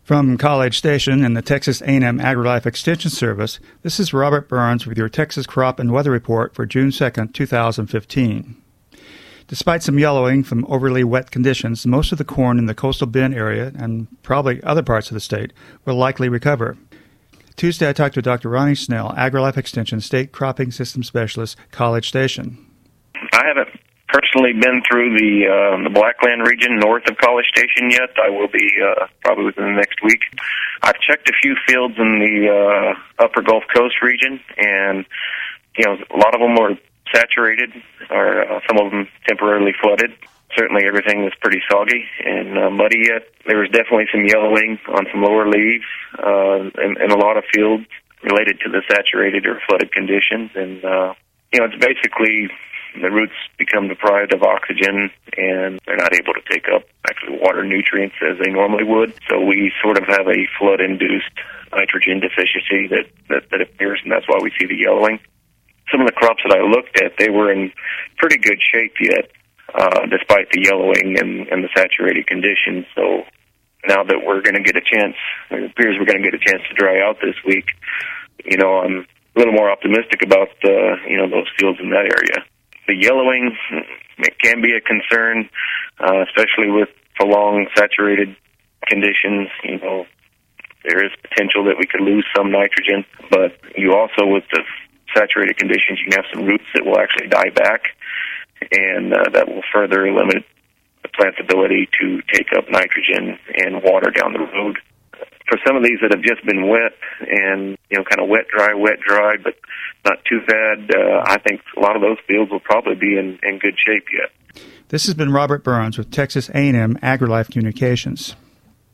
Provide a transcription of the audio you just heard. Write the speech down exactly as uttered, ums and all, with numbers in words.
From College Station and the Texas A and M AgriLife Extension Service, this is Robert Burns with your Texas Crop and Weather Report for June second, two thousand fifteen. Despite some yellowing from overly wet conditions, most of the corn in the coastal Bend area and probably other parts of the state will likely recover. Tuesday, I talked to Doctor Ronnie Snell, AgriLife Extension State Cropping System Specialist, College Station. I haven't personally been through the uh, the Blackland region north of College Station yet. I will be uh, probably within the next week. I've checked a few fields in the uh, upper Gulf Coast region, and you know a lot of them were saturated, or uh, some of them temporarily flooded. Certainly everything was pretty soggy and uh, muddy yet. There was definitely some yellowing on some lower leaves uh, in, in a lot of fields related to the saturated or flooded conditions. And, uh, you know, it's basically the roots become deprived of oxygen and they're not able to take up actually water nutrients as they normally would. So we sort of have a flood-induced nitrogen deficiency that, that, that appears, and that's why we see the yellowing. Some of the crops that I looked at, they were in pretty good shape yet, uh, despite the yellowing and, and the saturated conditions. So now that we're going to get a chance, it appears we're going to get a chance to dry out this week, you know, I'm a little more optimistic about, uh, you know, those fields in that area. The yellowing, it can be a concern, uh, especially with prolonged saturated conditions. You know, there is potential that we could lose some nitrogen, but you also, with the saturated conditions, you can have some roots that will actually die back, and uh, that will further limit the plant's ability to take up nitrogen and water down the road. For some of these that have just been wet and, you know, kind of wet, dry, wet, dry, but not too bad, uh, I think a lot of those fields will probably be in, in good shape yet. This has been Robert Burns with Texas A and M AgriLife Communications.